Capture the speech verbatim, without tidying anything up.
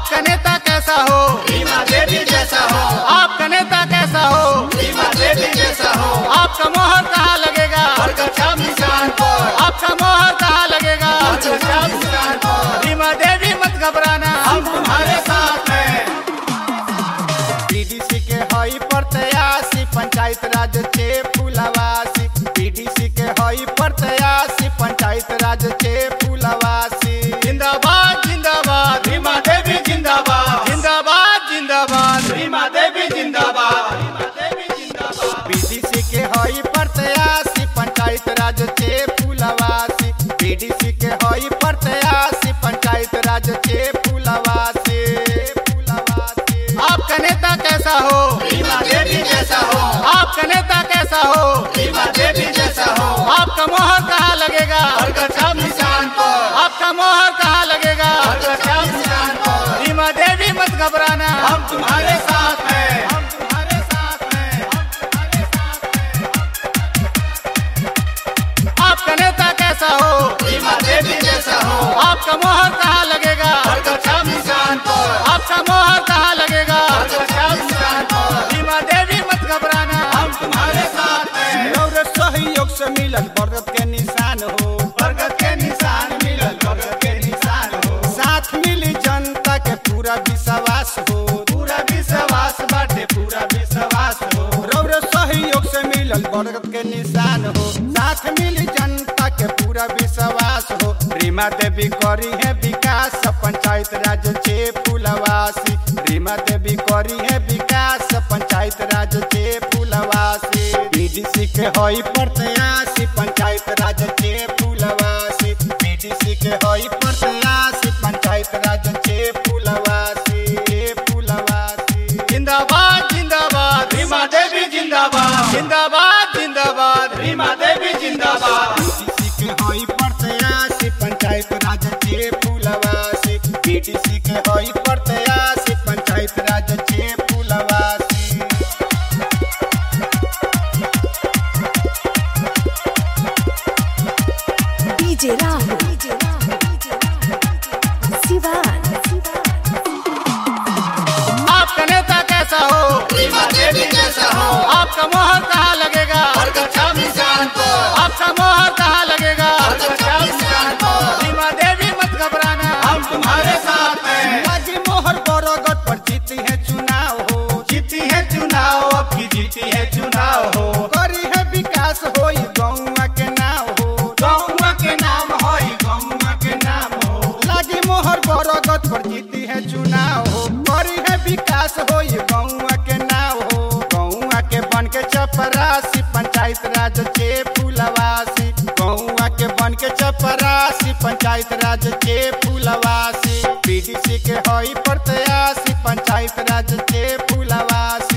आपका नेता कैसा हो, रीमा देवी जैसा हो, आपका नेता कैसा हो, रीमा देवी जैसा हो। आपका मोहर कहाँ लगेगा, बरगद छाप निशान पर, आपका मोहर कहाँ लगेगा। बरगद छाप निशान पर, रीमा देवी मत घबराना, हम तुम्हारे साथ हैं। बीडीसी के हई प्रत्याशी पंचायत राज के फूलवासी, बीडीसी के हई प्रत्याशी पंचायत राज के फूलवासी। जिंदाबाद जिंदाबाद रीमा देवी जिंदाबाद, जिंदाबाद जिंदाबाद रीमा देवी जिंदाबाद। बीडीसी के हई प्रत्याशी पंचायत राज के फूलवासी, बीडीसी के हई प्रत्याशी पंचायत राज के फूलवासी। आपका नेता कैसा हो, रीमा देवी जैसा हो, आपका नेता कैसा हो, रीमा देवी जैसा हो। आपका मोहर कहाँ लगेगा, बरगद छाप निशान पर, आपका मोहर कहाँ लगेगा। बरगद छाप निशान पर, रीमा देवी मत घबराना, हम तुम्हारे साथ हैं। हम तुम्हारे साथ हैं, हम तुम्हारे साथ हैं। आपका नेता कैसा हो, रीमा देवी जैसा हो, आपका मोहर कहाँ लगेगा, बरगद छाप निशान पर, आपका मोहर कहाँ लगेगा। बरगद छाप निशान पर, रीमा देवी मत घबराना, हम तुम्हारे साथ हैं। और सहयोग से मिलल बरगद के निशान हो, बरगद के निशान मिलल, बरगद के निशान हो। साथ मिली जनता के पूरा विश्वास हो, पूरा विश्वास बाटे, पूरा विश्वास हो। रौर सहयोग से मिलल बरगद के निशान हो, साथ मिली जनता के पूरा विश्वास हो। रीमा देवी करी है विकास पंचायत राज के फूलवासी, रीमा देवी करी है विकास पंचायत राज के फूलवासी। बीडीसी के हई प्रत्याशी पंचायत राज के फूलवासी, बीडीसी के हई प्रत्याशी पंचायत राज के फूलवासी के फूलवासी। जिंदाबाद जिंदाबाद रीमा देवी जिंदाबाद, जिंदाबाद जिंदाबाद रीमा देवी जिंदाबाद। बीडीसी के हई प्रत्याशी पंचायत राज के फूलवासी, बीडीसी के हई प्रत्याशी पंचायत राज के फूलवासी। डीजे राहुल सिवान। आपका नेता कैसा हो, रीमा देवी जैसा हो, आपका मोहर कहाँ लगेगा, बरगद छाप निशान पर, आपका मोहर कहाँ लगेगा। बरगद छाप निशान पर, रीमा देवी मत घबराना, हम तुम्हारे साथ हैं। बाजी मोहर बरगद पर जीती है चुनाव हो, जीती है चुनाव, अब की जीती है चुनाव हो। करी है विकास होई गौवा के नाव हो, गौवा के नाम हो, गौवा के नाम हो। लागी मोहर बरगद पर जीती है चुनाव हो, करी है विकास होई गौवा के नाव हो। गौवा के बन के चपरासी पंचायत राज के फूलवासी, गौवा के बन के चपरासी पंचायत राज के फूलवासी। बीडीसी के हई प्रत्याशी पंचायत राज के फूलवासी,